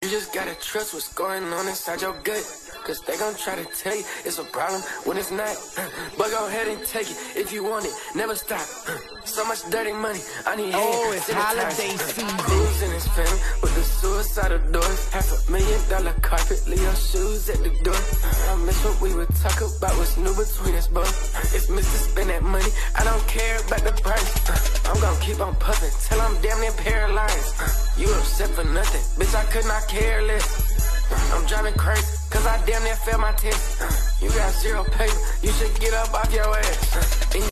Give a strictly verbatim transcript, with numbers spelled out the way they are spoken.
just gotta trust what's going on inside your gut. Cause they gon' try to tell you it's a problem when it's not. But go ahead and take it if you want it, never stop. So much dirty money, I need hands. Oh, it's holiday season. Who's in his family with the suicidal doors? Half a million dollar carpet, leave your shoes at the door. I miss what we would talk about, what's new between us both. It's Mister Spend that money, I don't care about the price. I'm gon' keep on puffin' till I'm damn near paralyzed. You upset for nothing, bitch, I could not care less. I'm driving crazy, cause I damn near failed my test. You got zero paper, you should get up off your ass.